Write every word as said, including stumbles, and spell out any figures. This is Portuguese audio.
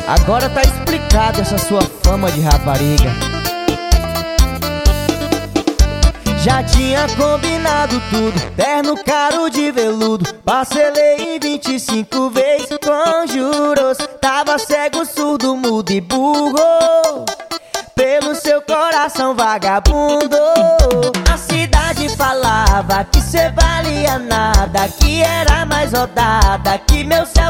Agora tá explicado essa sua fama de rapariga. Já tinha combinado tudo, terno caro de veludo, parcelei em vinte e cinco vezes com juros. Tava cego, surdo, mudo e burro pelo seu coração vagabundo. A cidade falava que cê valia nada, que era mais rodada, que meu céu